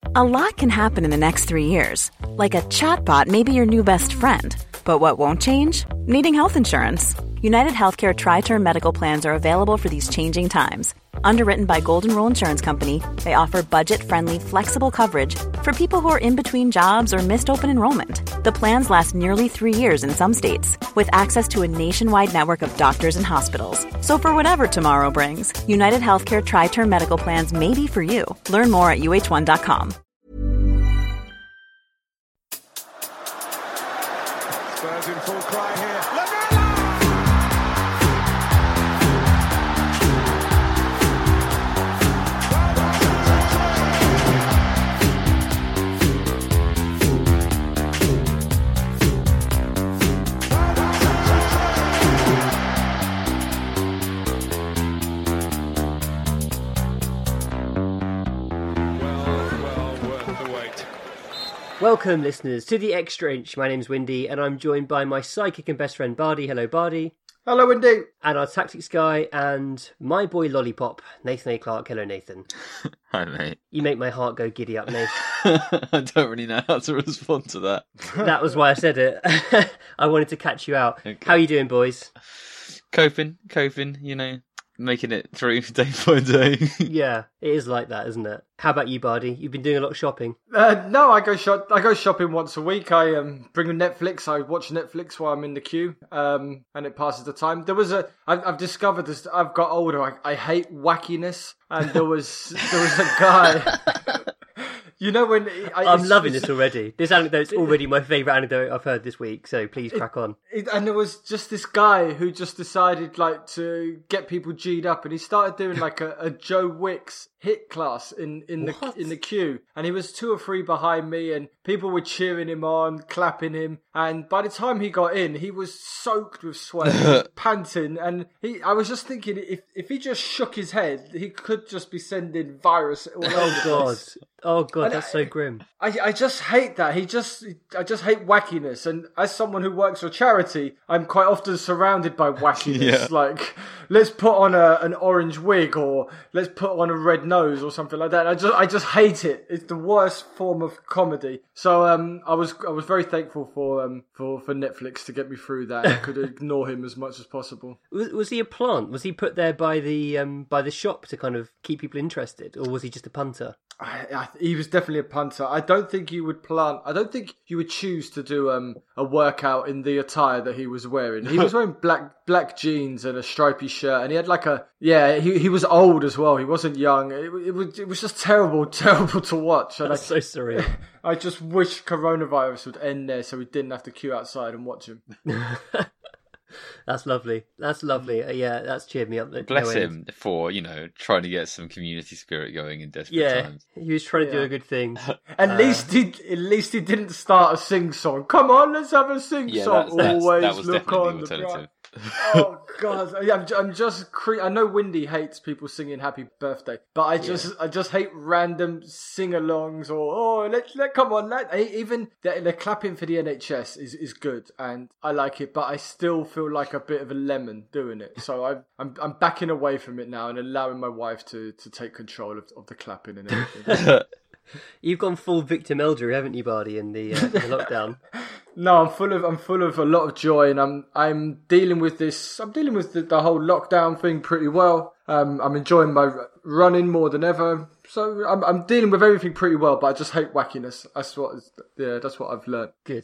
A lot can happen in the next 3 years. Like a chatbot may be your new best friend. But what won't change? Needing health insurance. United Healthcare Tri-Term Medical Plans are available for these changing times. Underwritten by Golden Rule Insurance Company, they offer budget-friendly, flexible coverage for people who are in between jobs or missed open enrollment. The plans last nearly 3 years in some states, with access to a nationwide network of doctors and hospitals. So for whatever tomorrow brings, United Healthcare Tri-Term Medical Plans may be for you. Learn more at uh1.com. Spurs in full cry here. Welcome, listeners, to the Extra Inch. My name's Windy, and I'm joined by my sidekick and best friend, Bardi. Hello, Bardi. Hello, Windy. And our tactics guy and my boy Lollipop, Nathan A. Clark. Hello, Nathan. Hi, mate. You make my heart go giddy up, Nathan. I don't really know how to respond to that. That was why I said it. I wanted to catch you out. Okay. How are you doing, boys? Coping, you know, making it through day by day. Yeah, it is like that, isn't it? How about you, Bardi? You've been doing a lot of shopping. No, I go shopping once a week. I bring Netflix. I watch Netflix while I'm in the queue, and it passes the time. I've discovered this. I've got older. I hate wackiness, and there was a guy. You know when I'm loving this already. This anecdote's already my favourite anecdote I've heard this week. So please crack on. And there was just this guy who just decided to get people G'd up, and he started doing like a Joe Wicks hit class in the queue, and he was 2 or 3 behind me, and people were cheering him on, clapping him, and by the time he got in, he was soaked with sweat, he was panting, and I was just thinking if he just shook his head, he could just be sending virus all over the place. Oh god, that's so grim. I just hate that. I just hate wackiness, and as someone who works for charity, I'm quite often surrounded by wackiness. Yeah. Like, let's put on an orange wig, or let's put on a red nose, or something like that. I just hate it. It's the worst form of comedy. So I was very thankful for Netflix to get me through that. I could ignore him as much as possible. Was he a plant? Was he put there by the shop to kind of keep people interested, or was he just a punter? He was definitely a punter. I don't think you would choose to do a workout in the attire that he was wearing. He was wearing black jeans and a stripy shirt, and he had he was old as well. He wasn't young. It was just terrible to watch. That's so surreal. I just wish coronavirus would end there so we didn't have to queue outside and watch him. That's lovely. Yeah, that's cheered me up. Bless him for, trying to get some community spirit going in desperate times. He was trying to do a good thing. At least he didn't start a sing song. Come on, let's have a sing song. Always look on the bright. Oh god, I know Windy hates people singing happy birthday, but I just hate random sing-alongs or come on, even the clapping for the NHS is good and I like it, but I still feel like a bit of a lemon doing it. So I'm backing away from it now and allowing my wife to take control of the clapping and everything. You've gone full Victim Elder, haven't you, Bardi, in the lockdown? No, I'm full of a lot of joy, and I'm dealing with this. I'm dealing with the whole lockdown thing pretty well. I'm enjoying my running more than ever, so I'm dealing with everything pretty well. But I just hate wackiness. That's what I've learned. Good.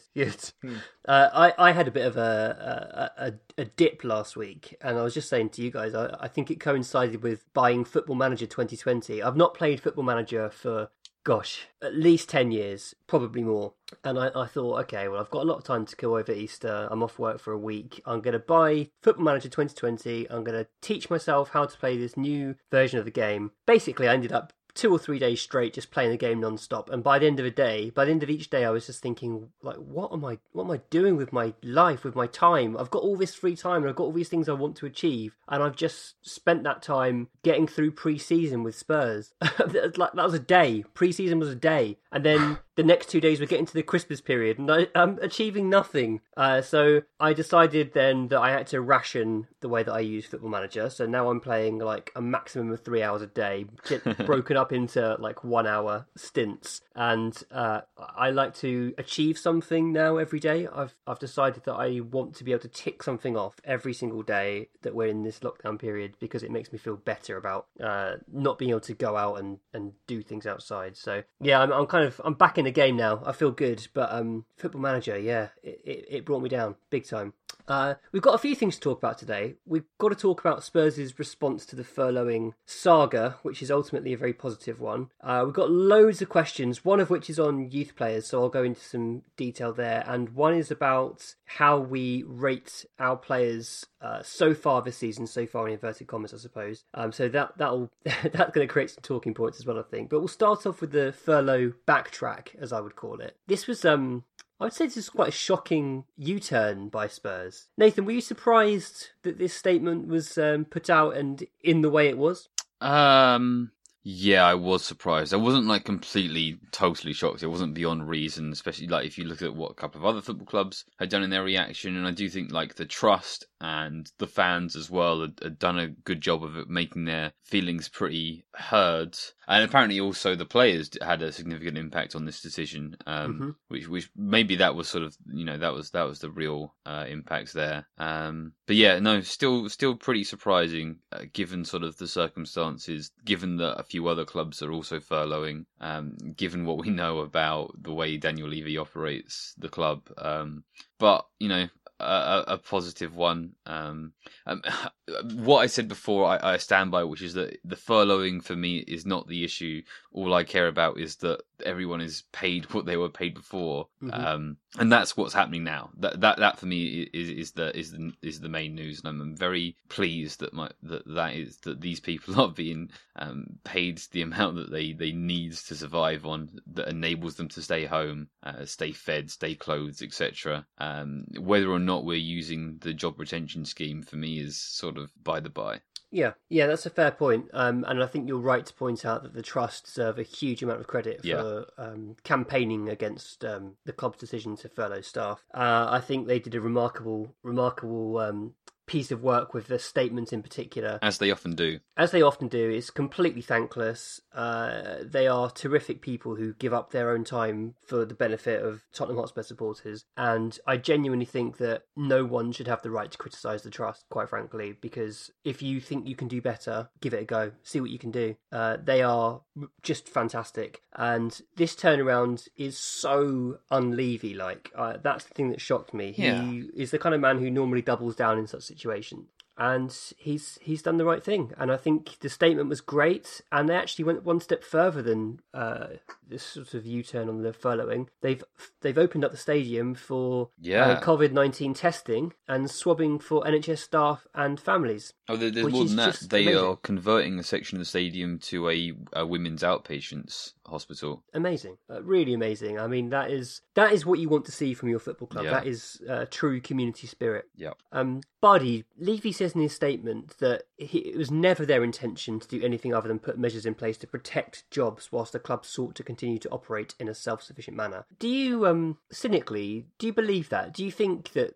I had a bit of a dip last week, and I was just saying to you guys, I think it coincided with buying Football Manager 2020. I've not played Football Manager for, at least 10 years, probably more. And I thought, okay, well, I've got a lot of time to kill over Easter. I'm off work for a week. I'm going to buy Football Manager 2020. I'm going to teach myself how to play this new version of the game. Basically, I ended up 2 or 3 days straight just playing the game non-stop, and by the end of each day I was just thinking, like, what am I doing with my life, with my time? I've got all this free time and I've got all these things I want to achieve, and I've just spent that time getting through pre-season with Spurs. That was a day. Pre-season was a day, and then the next 2 days we're getting to the Christmas period, and I'm achieving nothing. So I decided then that I had to ration the way that I use Football Manager. So now I'm playing like a maximum of 3 hours a day, broken up into like 1 hour stints. And I like to achieve something now every day. I've decided that I want to be able to tick something off every single day that we're in this lockdown period, because it makes me feel better about not being able to go out and do things outside. So yeah, I'm back in the game now. I feel good, but Football Manager, yeah, it brought me down big time. We've got a few things to talk about today. We've got to talk about Spurs' response to the furloughing saga, which is ultimately a very positive one. We've got loads of questions, one of which is on youth players, so I'll go into some detail there. And one is about how we rate our players so far this season, so far in inverted commas, I suppose. So that's going to create some talking points as well, I think. But we'll start off with the furlough backtrack, as I would call it. This was I would say this is quite a shocking U-turn by Spurs. Nathan, were you surprised that this statement was put out and in the way it was? Yeah, I was surprised. I wasn't like completely, totally shocked. It wasn't beyond reason, especially like if you look at what a couple of other football clubs had done in their reaction. And I do think like the trust and the fans as well had done a good job of it, making their feelings pretty heard. And apparently also the players had a significant impact on this decision, which maybe that was sort of, that was the real impact there. But yeah, no, still pretty surprising given sort of the circumstances, given that a few other clubs are also furloughing, given what we know about the way Daniel Levy operates the club. But, a positive one. What I said before, I stand by, which is that the furloughing for me is not the issue. All I care about is that everyone is paid what they were paid before, and that's what's happening now. That for me is the main news, and I'm very pleased that these people are being paid the amount that they need to survive on, that enables them to stay home, stay fed, stay clothed, etc. Whether or not we're using the job retention scheme for me is sort of by the by. Yeah, that's a fair point. And I think you're right to point out that the Trust deserve a huge amount of credit for campaigning against the club's decision to furlough staff. I think they did a remarkable piece of work with the statement in particular. As they often do. It's completely thankless. They are terrific people who give up their own time for the benefit of Tottenham Hotspur supporters. And I genuinely think that no one should have the right to criticise the Trust, quite frankly, because if you think you can do better, give it a go. See what you can do. They are just fantastic. And this turnaround is so un-Levy-like. That's the thing that shocked me. He is the kind of man who normally doubles down in such situation. And he's done the right thing, and I think the statement was great. And they actually went one step further than this sort of U-turn on the furloughing. They've opened up the stadium for COVID-19 testing and swabbing for NHS staff and families. Oh, there's more than that. They are converting a section of the stadium to a women's outpatients hospital. Amazing, really amazing. I mean, that is what you want to see from your football club. That is true community spirit. Yeah. Bardi, Levy says in his statement that it was never their intention to do anything other than put measures in place to protect jobs whilst the club sought to continue to operate in a self-sufficient manner. Do you, cynically, do you believe that? Do you think that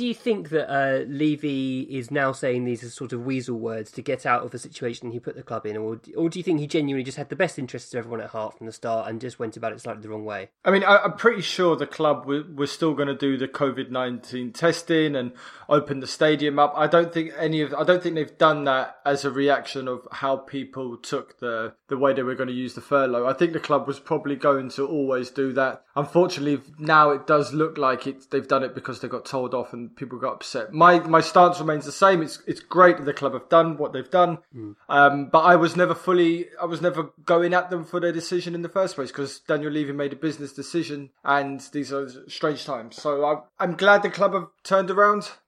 Levy is now saying these are sort of weasel words to get out of the situation he put the club in, or do you think he genuinely just had the best interests of everyone at heart from the start and just went about it slightly the wrong way? I mean, I'm pretty sure the club was still going to do the COVID-19 testing and open the stadium up. I don't think they've done that as a reaction of how people took the way they were going to use the furlough. I think the club was probably going to always do that. Unfortunately, now it does look like they've done it because they got told off and people got upset. My stance remains the same. It's great that the club have done what they've done, but I was never going at them for their decision in the first place, because Daniel Levy made a business decision, and these are strange times. So I'm glad the club have turned around.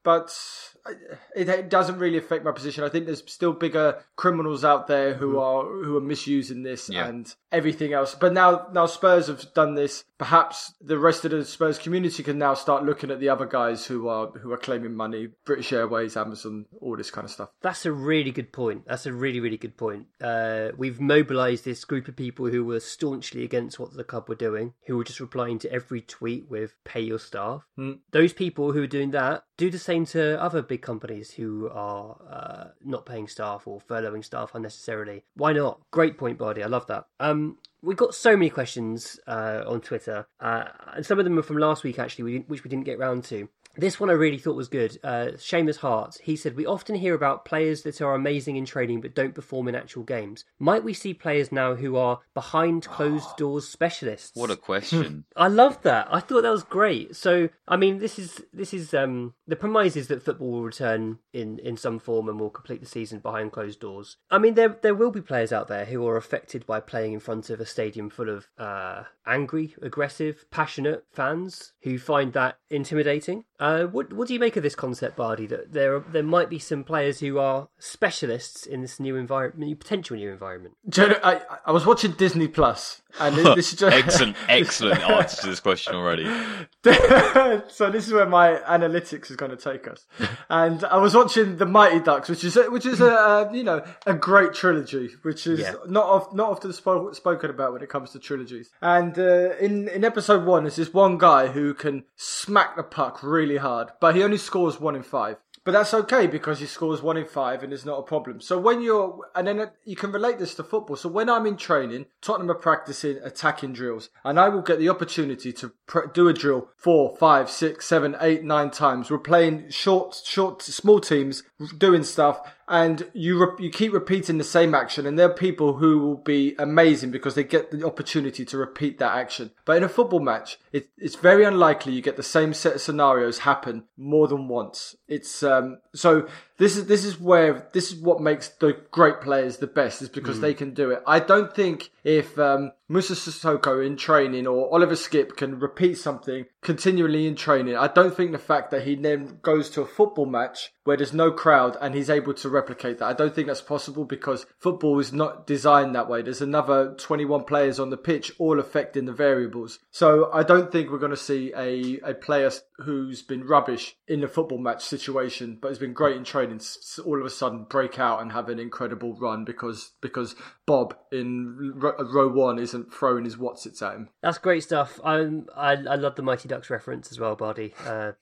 but it doesn't really affect my position. I think there's still bigger criminals out there who are misusing this and everything else. But now Spurs have done this. Perhaps the rest of the Spurs community can now start looking at the other guys who are claiming money, British Airways, Amazon, all this kind of stuff. That's a really good point. That's a really, really good point. We've mobilised this group of people who were staunchly against what the club were doing, who were just replying to every tweet with "pay your staff." Those people who are doing that do the same to other big companies who are not paying staff or furloughing staff unnecessarily. Why not? Great point, Bardi. I love that. We've got so many questions on Twitter, and some of them are from last week, actually, which we didn't get round to. This one I really thought was good. Seamus Hart, he said, we often hear about players that are amazing in training but don't perform in actual games. Might we see players now who are behind closed doors specialists? What a question. I love that. I thought that was great. So, I mean, this is the premise is that football will return in some form and will complete the season behind closed doors. I mean, there will be players out there who are affected by playing in front of a stadium full of angry, aggressive, passionate fans who find that intimidating. What do you make of this concept, Bardi? That there might be some players who are specialists in this new environment, potential new environment. I was watching Disney Plus, and this is just excellent answer to this question already. So this is where my analytics is going to take us. And I was watching The Mighty Ducks, which is a great trilogy, which is not often spoken about when it comes to trilogies. And in episode 1, there's this one guy who can smack the puck really hard, but he only scores 1 in 5. But that's okay because he scores 1 in 5 and it's not a problem. So then you can relate this to football. So when I'm in training, Tottenham are practicing attacking drills, and I will get the opportunity to do a drill 4, 5, 6, 7, 8, 9 times. We're playing short, small teams, doing stuff, and you keep repeating the same action, and there are people who will be amazing because they get the opportunity to repeat that action. But in a football match, it's very unlikely you get the same set of scenarios happen more than once. It's so this is what makes the great players the best, is because they can do it. I don't think if Moussa Sissoko in training or Oliver Skipp can repeat something continually in training, I don't think the fact that he then goes to a football match where there's no crowd and he's able to replicate that, I don't think that's possible, because football is not designed that way. There's another 21 players on the pitch, all affecting the variables. So I don't think we're going to see a player who's been rubbish in a football match situation but has been great in training all of a sudden break out and have an incredible run because Bob in row 1 isn't throwing his whatsits at him. That's great stuff. I love the Mighty Ducks reference as well, Bardi.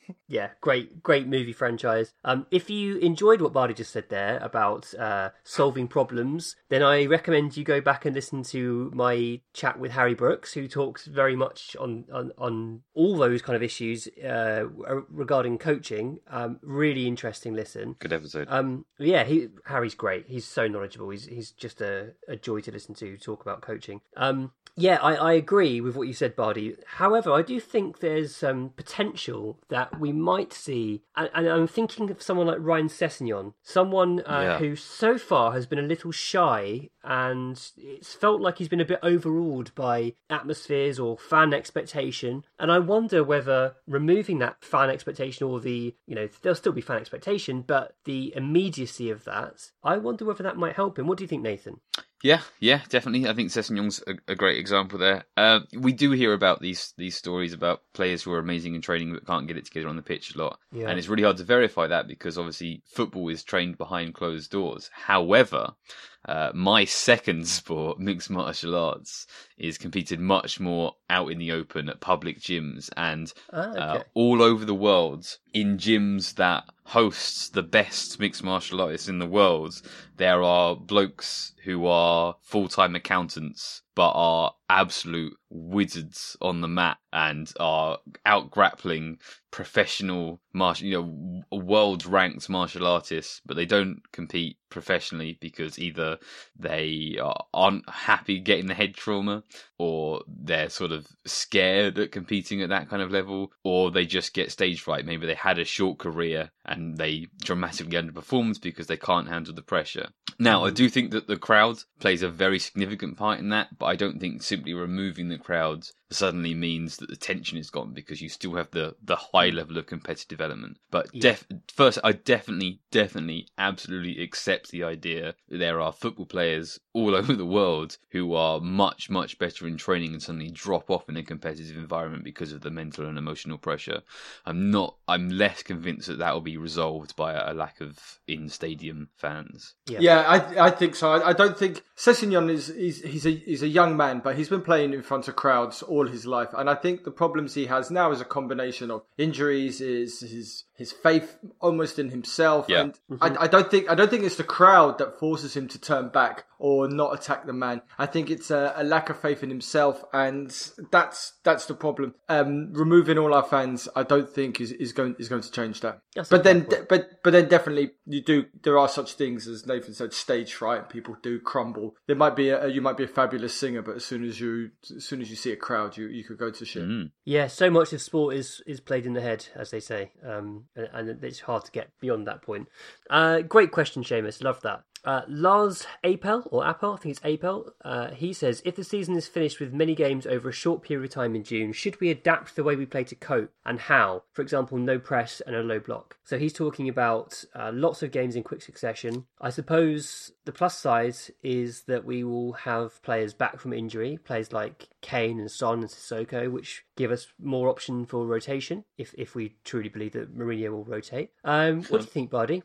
Great movie franchise. If you enjoyed what Bardi just said there about solving problems, then I recommend you go back and listen to my chat with Harry Brooks, who talks very much on all those kind of issues regarding coaching. Really interesting listen. Good episode. Harry's great. He's so knowledgeable. He's just a joy to listen to talk about coaching. I agree with what you said, Bardi. However, I do think there's potential that we might see, and I'm thinking of someone like Ryan Sessegnon, someone who so far has been a little shy, and it's felt like he's been a bit overawed by atmospheres or fan expectation. And I wonder whether removing that fan expectation, or there'll still be fan expectation, but the immediacy of that, I wonder whether that might help him. What do you think, Nathan? Yeah, definitely. I think Sessegnon's a great example there. We do hear about these stories about players who are amazing in training but can't get it together on the pitch a lot. Yeah. And it's really hard to verify that because obviously football is trained behind closed doors. However, my second sport, mixed martial arts, is competed much more out in the open at public gyms and all over the world in gyms that hosts the best mixed martial artists in the world. There are blokes who are full-time accountants but are absolute wizards on the mat and are out grappling professional world-ranked martial artists, but they don't compete professionally because either they aren't happy getting the head trauma, or they're sort of scared at competing at that kind of level, or they just get stage fright. Maybe they had a short career and they dramatically underperformed because they can't handle the pressure. Now, I do think that the crowd plays a very significant part in that, but I don't think simply removing the crowd suddenly means that the tension is gone, because you still have the high level of competitive element. But first, I definitely, absolutely accept the idea that there are football players all over the world who are much, much better in training and suddenly drop off in a competitive environment because of the mental and emotional pressure. I'm less convinced that will be resolved by a lack of in-stadium fans. Yeah, I think so. I don't think Sessegnon he's a young man, but he's been playing in front of crowds all his life, and I think the problems he has now is a combination of injuries, his faith almost in himself, and I don't think it's the crowd that forces him to turn back or not attack the man. I think it's a lack of faith in himself, and that's the problem. Removing all our fans, I don't think is going to change that. But then definitely there are such things as Nathan said, stage fright. People do crumble. There might be you might be a fabulous singer, but as soon as you see a crowd, you could go to shit. Yeah, so much of sport is played in the head, as they say, and it's hard to get beyond that point. Great question, Seamus. Love that. Lars Apel, I think it's Apel, he says, if the season is finished with many games over a short period of time in June, should we adapt the way we play to cope, and how? For example, no press and a low block. So he's talking about lots of games in quick succession. I suppose the plus side is that we will have players back from injury, players like Kane and Son and Sissoko, which give us more option for rotation, if we truly believe that Mourinho will rotate. What do you think, Bardi?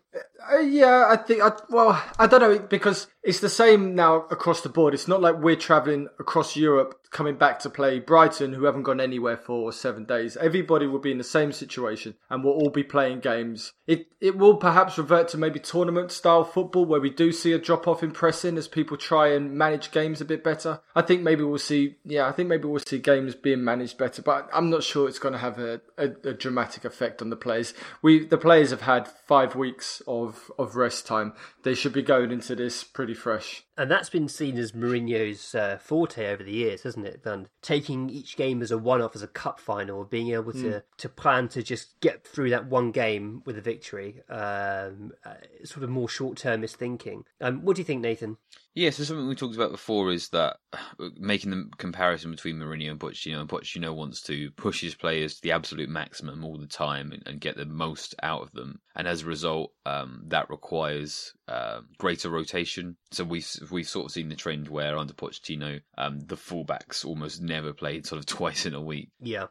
I think, I don't know, because it's the same now across the board. It's not like we're travelling across Europe coming back to play Brighton, who haven't gone anywhere for 7 days. Everybody will be in the same situation and we'll all be playing games. It will perhaps revert to maybe tournament style football, where we do see a drop off in pressing as people try and manage games a bit better. I think maybe we'll see games being managed better, but I'm not sure it's going to have a dramatic effect on the players. The players have had 5 weeks of rest time. They should be going into this pretty fresh. And that's been seen as Mourinho's forte over the years, hasn't it? And taking each game as a one-off, as a cup final, being able to plan to just get through that one game with a victory, sort of more short-termist thinking. What do you think, Nathan? Yeah, so something we talked about before is that making the comparison between Mourinho and Pochettino wants to push his players to the absolute maximum all the time and get the most out of them. And as a result, that requires greater rotation. So we've sort of seen the trend where under Pochettino, the fullbacks almost never played sort of twice in a week. Yeah.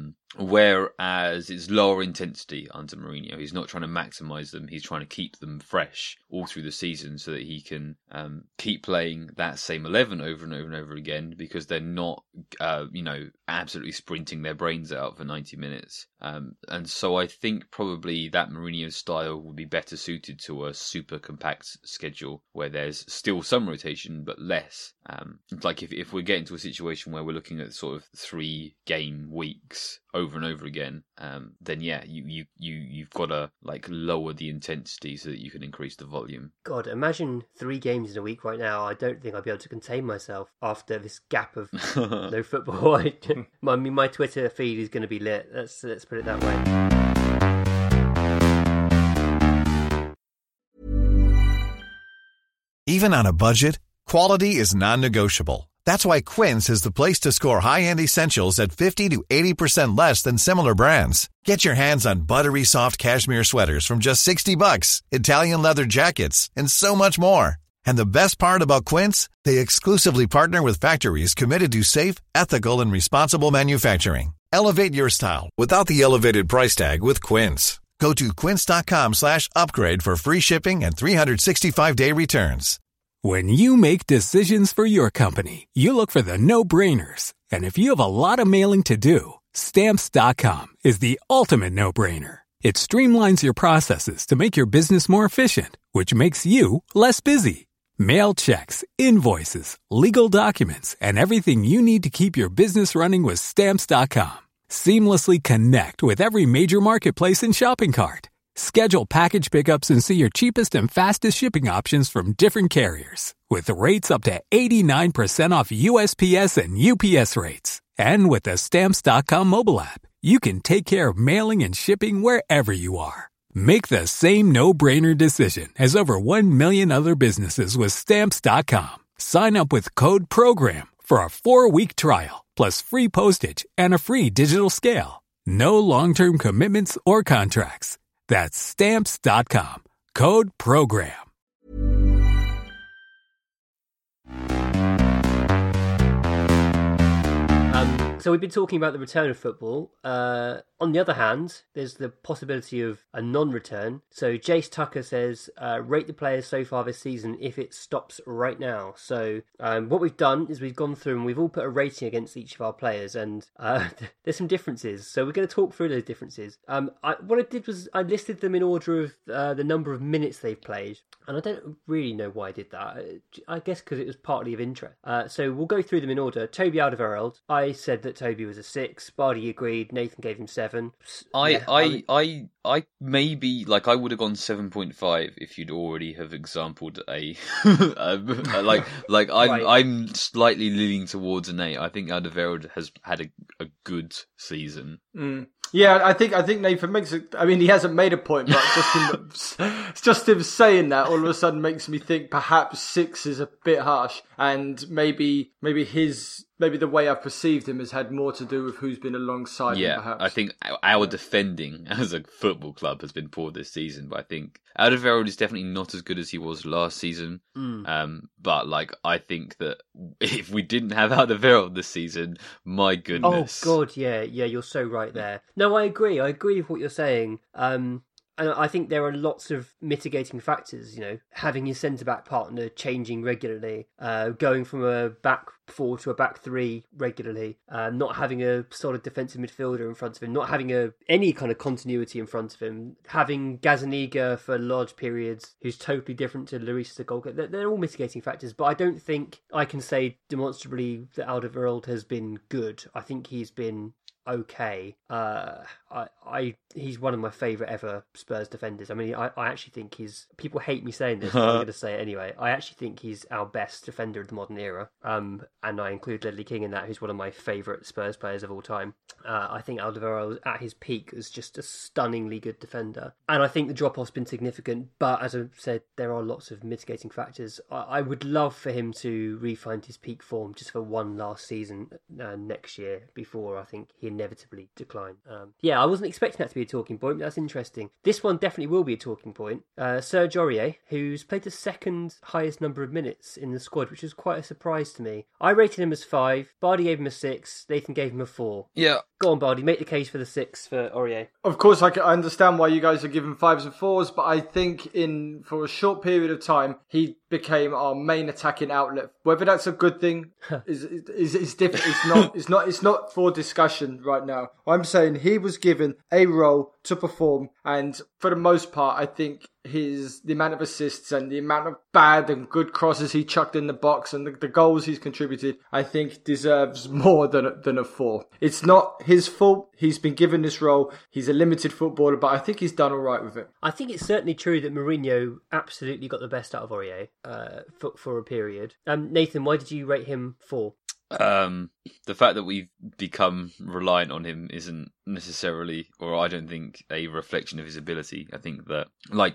Whereas it's lower intensity under Mourinho. He's not trying to maximise them. He's trying to keep them fresh all through the season so that he can keep playing that same 11 over and over and over again, because they're not, absolutely sprinting their brains out for 90 minutes. And so I think probably that Mourinho style would be better suited to a super compact schedule where there's still some rotation but less. Like if we're getting to a situation where we're looking at sort of 3 game weeks over and over again, then yeah, you've got to like lower the intensity so that you can increase the volume. God, imagine 3 games in a week right now. I don't think I'd be able to contain myself after this gap of no football. I mean, my Twitter feed is going to be lit. Let's put it that way. Even on a budget, quality is non-negotiable. That's why Quince is the place to score high-end essentials at 50 to 80% less than similar brands. Get your hands on buttery soft cashmere sweaters from just $60, Italian leather jackets, and so much more. And the best part about Quince, they exclusively partner with factories committed to safe, ethical, and responsible manufacturing. Elevate your style without the elevated price tag with Quince. Go to quince.com/upgrade for free shipping and 365-day returns. When you make decisions for your company, you look for the no-brainers. And if you have a lot of mailing to do, Stamps.com is the ultimate no-brainer. It streamlines your processes to make your business more efficient, which makes you less busy. Mail checks, invoices, legal documents, and everything you need to keep your business running with Stamps.com. Seamlessly connect with every major marketplace and shopping cart. Schedule package pickups and see your cheapest and fastest shipping options from different carriers, with rates up to 89% off USPS and UPS rates. And with the Stamps.com mobile app, you can take care of mailing and shipping wherever you are. Make the same no-brainer decision as over 1 million other businesses with Stamps.com. Sign up with Code PROGRAM for a 4-week trial, plus free postage and a free digital scale. No long-term commitments or contracts. That's Stamps.com. Code PROGRAM. So we've been talking about the return of football. On the other hand, there's the possibility of a non-return. So Jace Tucker says, rate the players so far this season if it stops right now. So what we've done is we've gone through and we've all put a rating against each of our players, and there's some differences. So we're going to talk through those differences. What I did was I listed them in order of the number of minutes they've played. And I don't really know why I did that. I guess because it was partly of interest. So we'll go through them in order. Toby Alderweireld. I said that Toby was a 6. Bardi agreed. Nathan gave him 7. I maybe, like, I would have gone 7.5 if you'd already have exampled a I'm slightly leaning towards an 8. I think Alderweireld has had a good season. Yeah, I think Nathan makes it. I mean, he hasn't made a point, but just him saying that all of a sudden makes me think perhaps 6 is a bit harsh, and maybe the way I've perceived him has had more to do with who's been alongside him, perhaps. I think our defending as a football club has been poor this season, but I think Alderweireld is definitely not as good as he was last season. But like, I think that if we didn't have Alderweireld this season, my goodness. Oh God, yeah, you're so right there. No, I agree with what you're saying. And I think there are lots of mitigating factors, you know, having his centre-back partner changing regularly, going from a back 4 to a back 3 regularly, not having a solid defensive midfielder in front of him, not having any kind of continuity in front of him, having Gazzaniga for large periods, who's totally different to Luis Sigolka. They're all mitigating factors, but I don't think I can say demonstrably that Alderweireld has been good. I think he's been okay. He's one of my favourite ever Spurs defenders. I mean, I actually think people hate me saying this, but I'm going to say it anyway. I actually think he's our best defender of the modern era. And I include Ledley King in that, who's one of my favourite Spurs players of all time. I think Alderweireld at his peak was just a stunningly good defender. And I think the drop-off's been significant, but as I said, there are lots of mitigating factors. I would love for him to re-find his peak form just for one last season next year before I think he inevitably decline. I wasn't expecting that to be a talking point, but that's interesting. This one definitely will be a talking point. Serge Aurier, who's played the second highest number of minutes in the squad, which was quite a surprise to me. I rated him as 5, Bardi gave him a 6, Nathan gave him a 4. Yeah. Go on, Bardi, make the case for the 6 for Aurier. Of course, I understand why you guys are giving 5s and 4s, but I think for a short period of time, he became our main attacking outlet. Whether that's a good thing is different. It's not for discussion right now. I'm saying he was given a role to perform, and for the most part, I think the amount of assists and the amount of bad and good crosses he chucked in the box and the goals he's contributed, I think deserves more than a 4. It's not his fault. He's been given this role. He's a limited footballer, but I think he's done all right with it. I think it's certainly true that Mourinho absolutely got the best out of Aurier for a period. Nathan, why did you rate him 4? The fact that we've become reliant on him isn't necessarily, or I don't think, a reflection of his ability. I think that,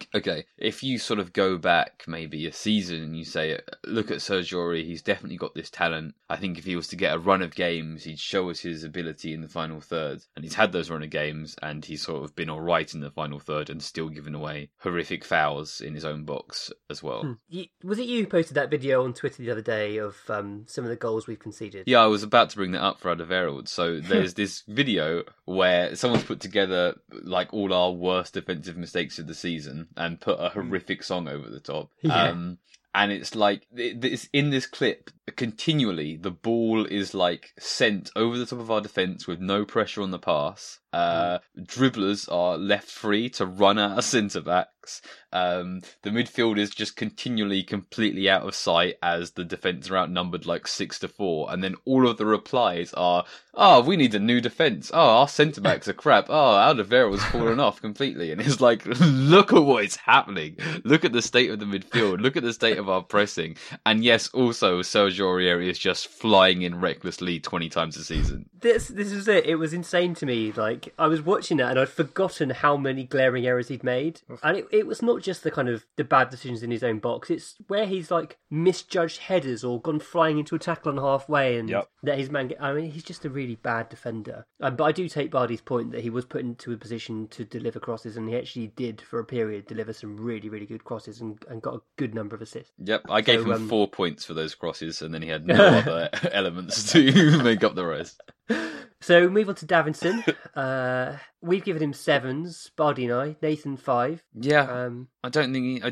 if you sort of go back maybe a season and you say, look at Serge Aurier, he's definitely got this talent. I think if he was to get a run of games, he'd show us his ability in the final third. And he's had those run of games, and he's sort of been all right in the final third and still given away horrific fouls in his own box as well. Was it you who posted that video on Twitter the other day of some of the goals we've conceded? Yeah, I was about to bring that up for Alderweireld. So there's this video where someone's put together like all our worst defensive mistakes of the season and put a horrific song over the top. Yeah. And it's like, it's in this clip, continually, the ball is like sent over the top of our defence with no pressure on the pass. Dribblers are left free to run at our centre-backs. The midfield is just continually completely out of sight as the defence are outnumbered like 6-4. And then all of the replies are, we need a new defence. Our centre-backs are crap. Alderweireld's fallen off completely. And it's like, look at what is happening. Look at the state of the midfield. Look at the state of our pressing. And yes, also Serge Aurier is just flying in recklessly 20 times a season. This is it. It was insane to me. Like, I was watching that and I'd forgotten how many glaring errors he'd made. And it was not just the kind of the bad decisions in his own box. It's where he's like misjudged headers or gone flying into a tackle on halfway and let his man get... I mean, he's just a really bad defender. But I do take Bardi's point that he was put into a position to deliver crosses, and he actually did, for a period, deliver some really, really good crosses and got a good number of assists. Yep, I gave him 4 points for those crosses, and then he had no other elements to make up the rest. So move on to Davinson. We've given him 7s, Bardi and I. Nathan 5. Yeah, I don't think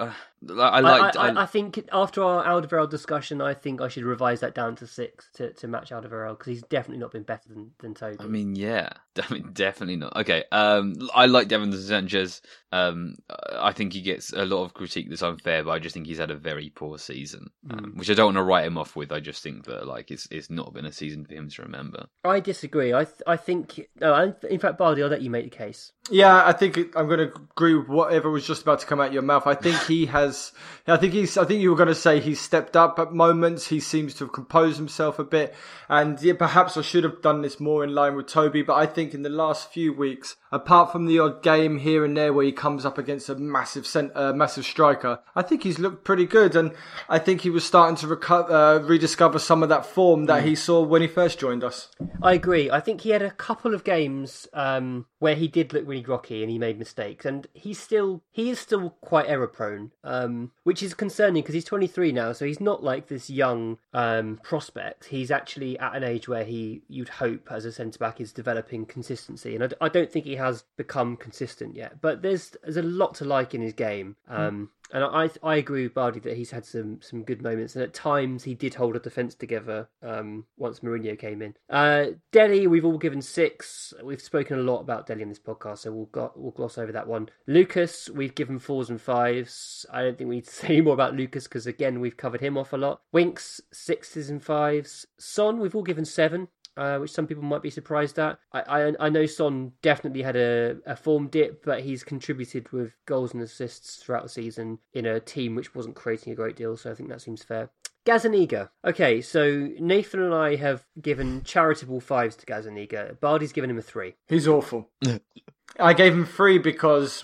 I think after our Alderweireld discussion, I think I should revise that down to 6 to match Alderweireld, because he's definitely not been better than Toby. I mean, yeah, definitely not. Okay, I like Davinson Sanchez. I think he gets a lot of critique that's unfair, but I just think he's had a very poor season, which I don't want to write him off with. I just think that like it's not been a season for him to remember. I disagree. I think in fact, Bardi, I'll let you make the case. Yeah, I think I'm going to agree with whatever was just about to come out of your mouth. I think he has. I think you were going to say he's stepped up at moments. He seems to have composed himself a bit, and yeah, perhaps I should have done this more in line with Toby. But I think in the last few weeks, apart from the odd game here and there where he comes up against a massive striker, I think he's looked pretty good, and I think he was starting to rediscover some of that form that he saw when he first joined us. I agree. I think he had a couple of games where he did look really groggy and he made mistakes, and he is still quite error prone, which is concerning because he's 23 now, so he's not like this young prospect. He's actually at an age where you'd hope as a centre back is developing consistency, and I don't think he has become consistent yet, but there's a lot to like in his game. And I agree with Bardi that he's had some good moments, and at times he did hold a defence together once Mourinho came in. Dele, we've all given 6. We've spoken a lot about Dele in this podcast, so we'll gloss over that one. Lucas, we've given 4s and 5s. I don't think we need to say any more about Lucas because, again, we've covered him off a lot. Winks, 6s and 5s. Son, we've all given 7. Which some people might be surprised at. I know Son definitely had a form dip, but he's contributed with goals and assists throughout the season in a team which wasn't creating a great deal, so I think that seems fair. Gazzaniga. Okay, so Nathan and I have given charitable 5s to Gazzaniga. Bardi's given him a 3. He's awful. I gave him 3 because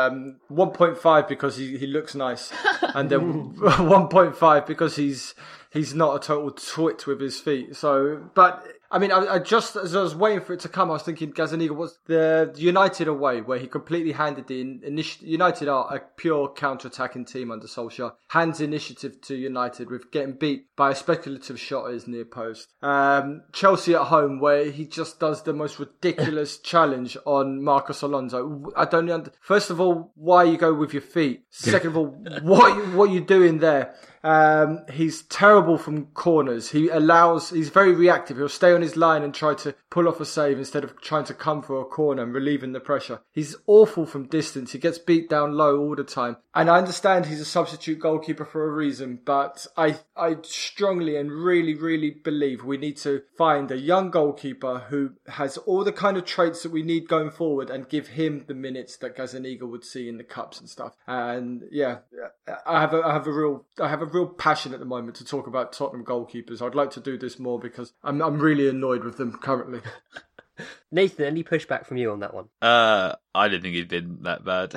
1.5 because he looks nice, and then 1.5 because he's not a total twit with his feet. So, but I mean, I just, as I was waiting for it to come, I was thinking Gazzaniga was the United away, where he completely handed the initiative. United are a pure counter-attacking team under Solskjaer. Hands initiative to United with getting beat by a speculative shot at his near post. Chelsea at home, where he just does the most ridiculous challenge on Marcos Alonso. I don't know. First of all, why you go with your feet? Second of all, what you doing there? He's terrible from corners. He's very reactive. He'll stay on his line and try to pull off a save instead of trying to come for a corner and relieving the pressure. He's awful from distance. He gets beat down low all the time. And I understand he's a substitute goalkeeper for a reason, but I strongly and really, really believe we need to find a young goalkeeper who has all the kind of traits that we need going forward and give him the minutes that Gazzaniga would see in the cups and stuff. And yeah, I have a real passion at the moment to talk about Tottenham goalkeepers. I'd like to do this more because I'm really annoyed with them currently. Nathan, any pushback from you on that one? I didn't think he'd been that bad.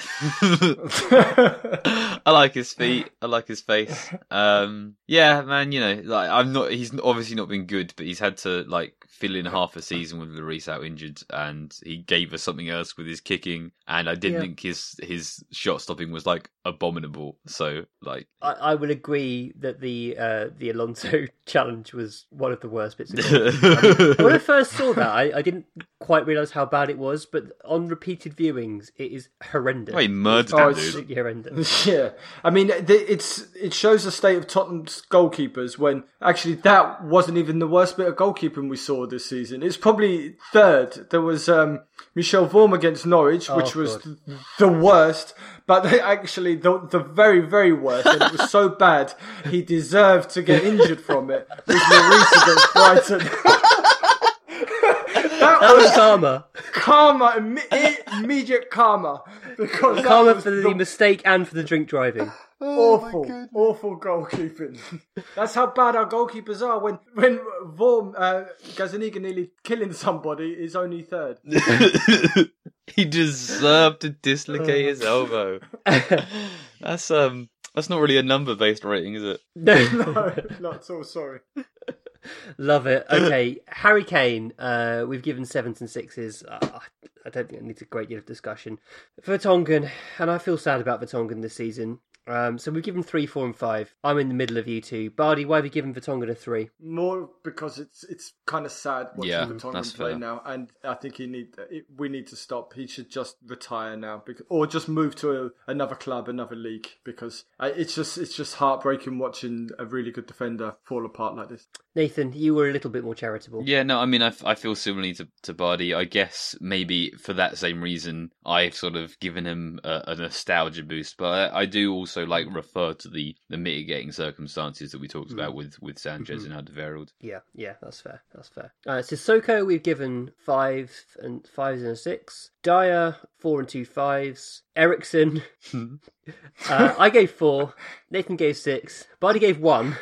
I like his feet. I like his face. Yeah, man. You know, like he's obviously not been good, but he's had to like fill in half a season with Lloris out injured, and he gave us something else with his kicking. And I didn't think his shot stopping was like abominable. So like, I will agree that the Alonso challenge was one of the worst bits of it. When I first saw that, I didn't quite realise how bad it was, but on repeated viewings, it is horrendous. Oh, he murdered that dude. Absolutely horrendous. Yeah, I mean, it shows the state of Tottenham's goalkeepers when actually that wasn't even the worst bit of goalkeeping we saw this season. It's probably third. There was Michel Vorm against Norwich, which was the worst, but actually the very, very worst, and it was so bad he deserved to get injured from it, was Lloris against Brighton. That was karma. Karma, immediate karma. Because karma for the mistake and for the drink driving. Awful goalkeeping. That's how bad our goalkeepers are. When Vorm, Gazzaniga nearly killing somebody is only third. He deserved to dislocate his elbow. That's not really a number-based rating, is it? No, not at all. Sorry. Love it. Okay, Harry Kane. We've given 7s and 6s. I don't think it needs a great deal of discussion. Vertonghen, and I feel sad about Vertonghen this season. So we've given 3, 4 and 5. I'm in the middle of you two. Bardi, why have you given Vertonghen a 3? More because it's kind of sad watching Vertonghen play now, and I think we need to stop. He should just retire now, or just move to another club, another league, because it's just heartbreaking watching a really good defender fall apart like this. Nathan, you were a little bit more charitable. Yeah, no, I mean, I feel similarly to Bardi. I guess maybe for that same reason, I've sort of given him a nostalgia boost, but I do also refer to the mitigating circumstances that we talked about with Sanchez and Alderweireld. Yeah, that's fair. Sissoko, we've given 5 and 6. Dyer, 4 and 2 5s. Eriksen, I gave 4. Nathan gave 6. Bardi gave 1.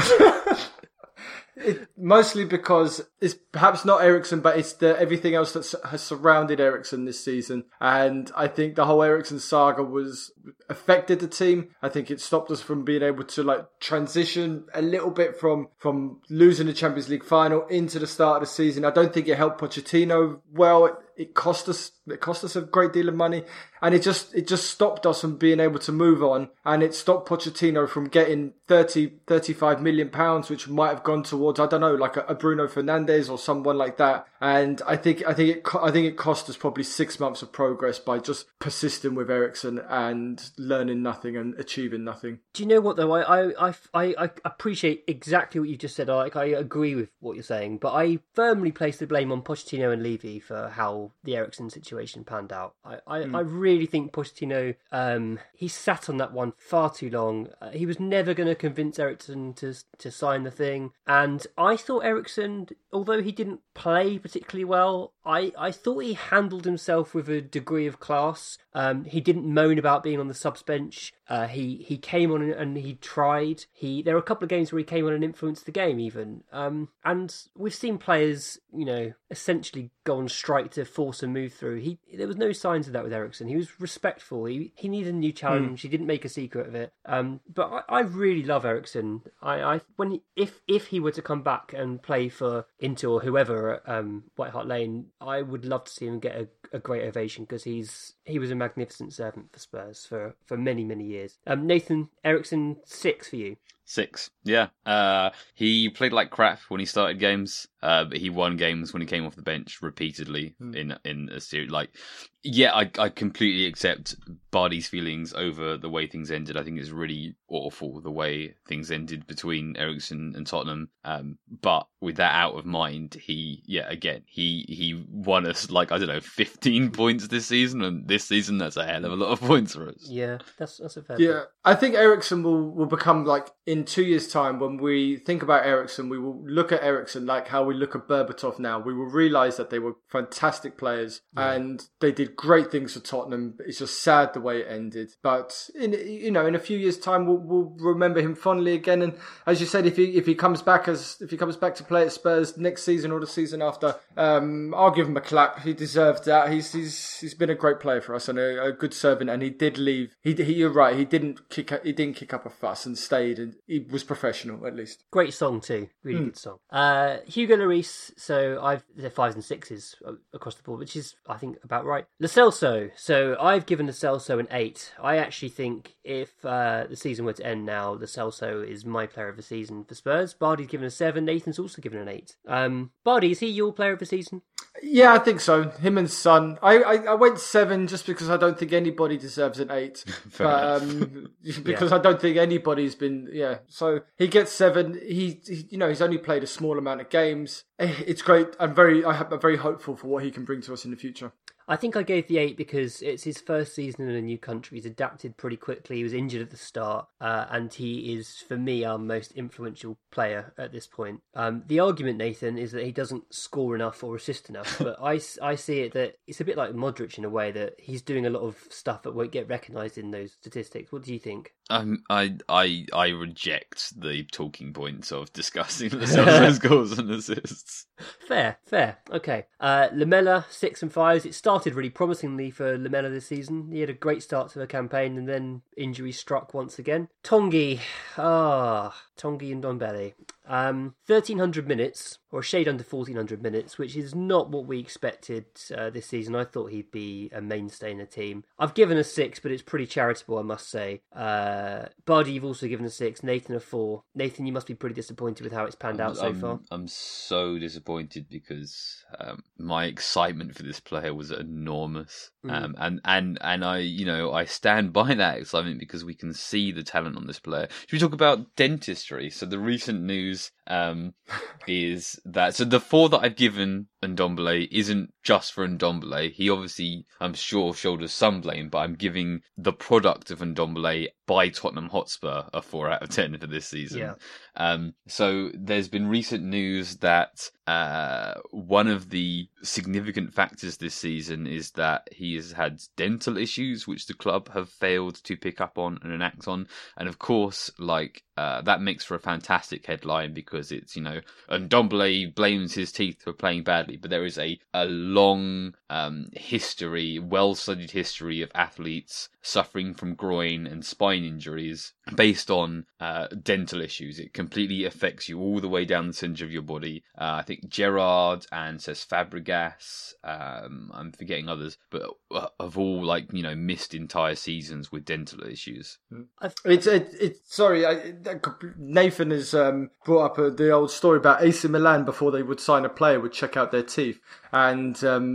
Mostly because it's perhaps not Eriksen, but it's everything else that has surrounded Eriksen this season. And I think the whole Eriksen saga affected the team. I think it stopped us from being able to transition a little bit from losing the Champions League final into the start of the season. I don't think it helped Pochettino well. It cost us a great deal of money, and it just stopped us from being able to move on, and it stopped Pochettino from getting 35 million pounds, which might have gone towards, I don't know, like a Bruno Fernandes or someone like that. And I think it cost us probably 6 months of progress by just persisting with Eriksen and learning nothing and achieving nothing. Do you know what though? I appreciate exactly what you just said. I agree with what you're saying, but I firmly place the blame on Pochettino and Levy for how the Eriksen situation panned out. I really think Pochettino, he sat on that one far too long. He was never going to convince Eriksen to sign the thing. And I thought Eriksen, although he didn't play particularly well, I thought he handled himself with a degree of class. He didn't moan about being on the subs bench. He came on and he tried. There were a couple of games where he came on and influenced the game even. And we've seen players, essentially go on strike to force a move through. There was no signs of that with Eriksen. He was respectful. He needed a new challenge. He didn't make a secret of it. But I really love Eriksen. If he were to come back and play for Inter or whoever at White Hart Lane, I would love to see him get a great ovation, because he was a magnificent servant for Spurs for many, many years. Nathan, Eriksen, 6 for you. 6, yeah. He played like crap when he started games, but he won games when he came off the bench repeatedly in a series. I completely accept Bardi's feelings over the way things ended. I think it's really awful the way things ended between Eriksen and Tottenham. But with that out of mind, he won us 15 points this season, and this season that's a hell of a lot of points for us. Yeah, that's a fair Yeah, point. I think Eriksen will become in 2 years' time, when we think about Eriksen, we will look at Eriksen like how we look at Berbatov now. We will realise that they were fantastic players and they did great things for Tottenham. It's just sad the way it ended. But in a few years' time, we'll remember him fondly again. And as you said, if he comes back to play at Spurs next season or the season after, I'll give him a clap. He deserved that. He's been a great player for us and a good servant. And he did leave. You're right. He didn't kick up a fuss and stayed, and he was professional at least. Great song too. Really good song. Hugo Lloris. So I've 5s and 6s across the board, which is I think about right. Lo Celso. So I've given Lo Celso an 8. I actually think if the season were to end now, Lo Celso is my player of the season for Spurs. Bardi's given a 7. Nathan's also given an 8. Bardi, is he your player of the season? Yeah, I think so. Him and Son. I went 7 just because I don't think anybody deserves an 8. Because I don't think anybody's been. Yeah, so he gets 7. He's only played a small amount of games. It's great. I'm very hopeful for what he can bring to us in the future. I think I gave the 8 because it's his first season in a new country. He's adapted pretty quickly. He was injured at the start, and he is, for me, our most influential player at this point. The argument, Nathan, is that he doesn't score enough or assist enough, but I see it that it's a bit like Modric in a way, that he's doing a lot of stuff that won't get recognised in those statistics. What do you think? I reject the talking points of discussing the Celso's goals and assists. Fair. Okay. Lamela, 6 and 5s. It started really promisingly for Lamela this season. He had a great start to the campaign and then injury struck once again. Tanguy Ndombele. 1,300 minutes, or a shade under 1,400 minutes, which is not what we expected this season. I thought he'd be a mainstay in the team. I've given a 6, but it's pretty charitable, I must say. Bardi, you've also given a 6. Nathan, a 4. Nathan, you must be pretty disappointed with how it's panned out so far. I'm so disappointed because my excitement for this player was enormous. And I stand by that excitement because we can see the talent on this player. Should we talk about dentistry? So the recent news is that the 4 that I've given Ndombele isn't just for Ndombele. He obviously, I'm sure, shoulders some blame, but I'm giving the product of Ndombele by Tottenham Hotspur a 4 out of 10 for this season. Yeah. So there's been recent news that one of the significant factors this season is that he has had dental issues, which the club have failed to pick up on and enact on. And of course, that makes for a fantastic headline because it's, Ndombele blames his teeth for playing badly, but there is a long history, well-studied history of athletes suffering from groin and spine injuries based on dental issues. It completely affects you all the way down the centre of your body. I think Gerrard and Cesc Fabregas, I'm forgetting others, but have all missed entire seasons with dental issues. Nathan has brought up the old story about AC Milan before they would sign a player would check out their teeth. And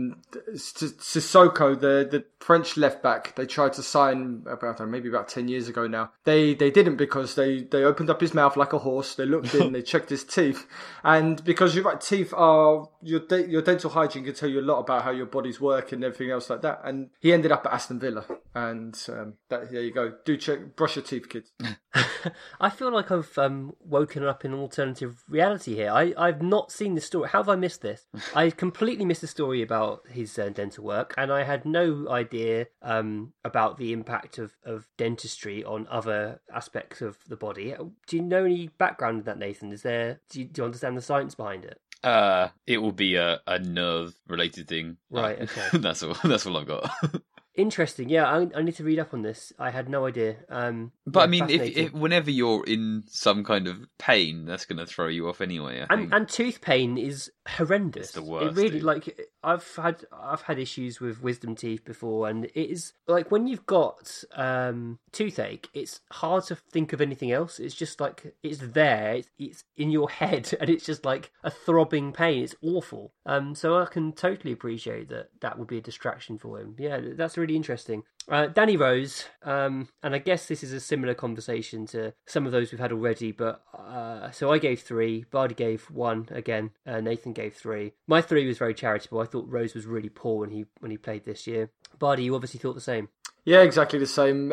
Sissoko, the French left back, they tried to sign maybe about 10 years ago now. They didn't because they opened up his mouth like a horse. They looked in, they checked his teeth, and because you're right, teeth are your dental hygiene can tell you a lot about how your body's work and everything else like that. And he ended up at Aston Villa, and there you go. Do brush your teeth, kids. I feel like I've woken up in alternative reality here. I've not seen this story. How have I missed this? I completely missed the story about his dental work, and I had no idea about the impact of dentistry on other aspects of the body. Do you know any background in that, Nathan? Do you understand the science behind it? It will be a nerve related thing. Right, okay. That's all I've got. Interesting. Yeah, I need to read up on this. I had no idea. But I mean, if whenever you're in some kind of pain, that's going to throw you off anyway. I think. And tooth pain is horrendous. It's the worst. It really, I've had issues with wisdom teeth before, and it is when you've got toothache, it's hard to think of anything else. It's just it's there, it's in your head, and it's just like a throbbing pain. It's awful. So I can totally appreciate that would be a distraction for him. Yeah, that's really interesting. Danny Rose, and I guess this is a similar conversation to some of those we've had already, but so I gave 3, Bardi gave 1 again, Nathan gave 3. My 3 was very charitable. I thought Rose was really poor when he played this year. Bardi, you obviously thought the same. Yeah, exactly the same.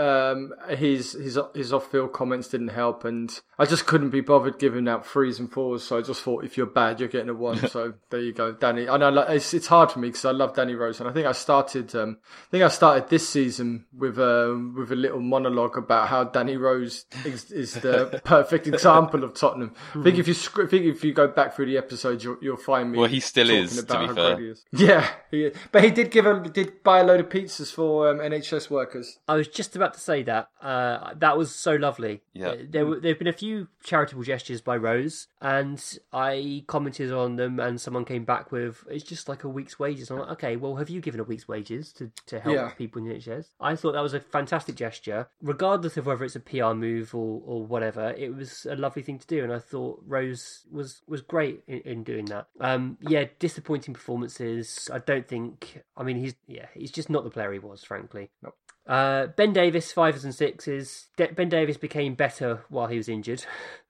His off-field comments didn't help, and I just couldn't be bothered giving out 3s and 4s. So I just thought, if you're bad, you're getting a 1. So there you go, Danny. I know it's hard for me because I love Danny Rose, and I think I started this season with a little monologue about how Danny Rose is the perfect example of Tottenham. I think if you go back through the episodes, you'll find me. Well, he still is, to be fair. Yeah, but he did buy a load of pizzas for NHS workers. I was just about to say that. That was so lovely. Yeah. There have been a few charitable gestures by Rose, and I commented on them, and someone came back with, it's just like a week's wages. I'm like, okay, well, have you given a week's wages to help people in the NHS? I thought that was a fantastic gesture, regardless of whether it's a PR move or whatever. It was a lovely thing to do, and I thought Rose was great in doing that. Disappointing performances. I don't think. I mean, he's just not the player he was, frankly. Nope. Ben Davies, 5s and 6s. Ben Davies became better while he was injured.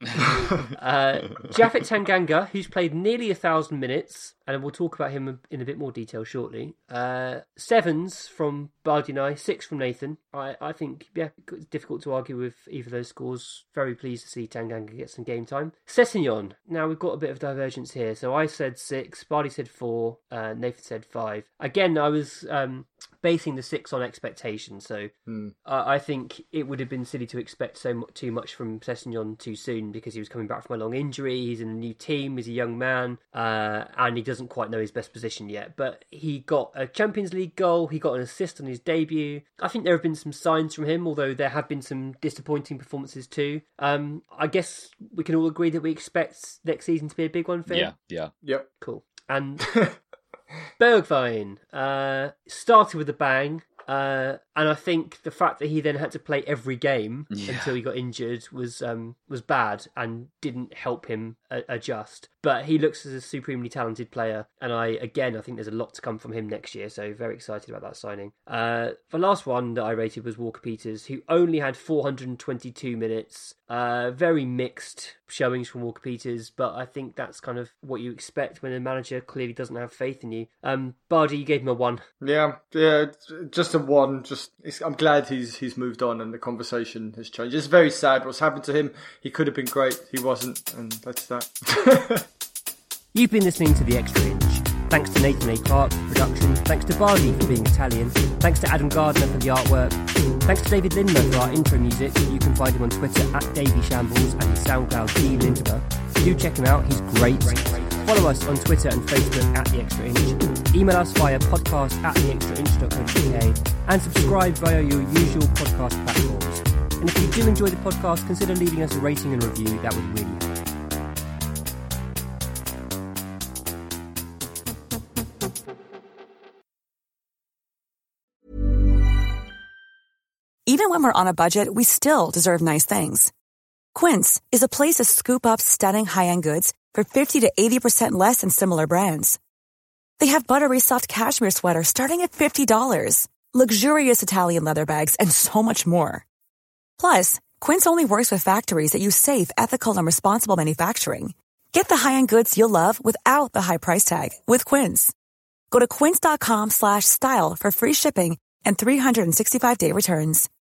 Japhet Tanganga, who's played nearly 1,000 minutes, and we'll talk about him in a bit more detail shortly. 7s from Bardi and I, 6 from Nathan. I think, it's difficult to argue with either of those scores. Very pleased to see Tanganga get some game time. Sessegnon. Now, we've got a bit of divergence here. So I said 6, Bardi said 4, Nathan said 5. Again, I was basing the 6 on expectation. So I think it would have been silly to expect too much from Sessegnon too soon, because he was coming back from a long injury. He's in a new team. He's a young man, and he doesn't quite know his best position yet. But he got a Champions League goal. He got an assist on his debut. I think there have been some signs from him, although there have been some disappointing performances too. I guess we can all agree that we expect next season to be a big one for him. Yeah. Yep. Cool. And Bergwijn started with a bang. And I think the fact that he then had to play every game until he got injured was bad and didn't help him adjust. But he looks as a supremely talented player, and I think there's a lot to come from him next year, so very excited about that signing. The last one that I rated was Walker-Peters, who only had 422 minutes. Very mixed showings from Walker-Peters, but I think that's kind of what you expect when a manager clearly doesn't have faith in you. Bardi, you gave him a 1. Yeah, just a 1. I'm glad he's moved on and the conversation has changed. It's very sad what's happened to him. He could have been great. He wasn't, and that's that. You've been listening to The Extra Inch. Thanks to Nathan A. Clark for production. Thanks to Bardi for being Italian. Thanks to Adam Gardner for the artwork. Thanks to David Lindmer for our intro music. You can find him on Twitter @DavyShambles and his SoundCloud @DLindmer. Do check him out, he's great. Follow us on Twitter and Facebook @The Extra Inch. Email us via podcast@theextrainch.co.uk and subscribe via your usual podcast platforms. And if you do enjoy the podcast, consider leaving us a rating and review. That would really help. Even when we're on a budget, we still deserve nice things. Quince is a place to scoop up stunning high-end goods for 50 to 80% less than similar brands. They have buttery soft cashmere sweaters starting at $50, luxurious Italian leather bags, and so much more. Plus, Quince only works with factories that use safe, ethical, and responsible manufacturing. Get the high-end goods you'll love without the high price tag with Quince. Go to quince.com/style for free shipping and 365-day returns.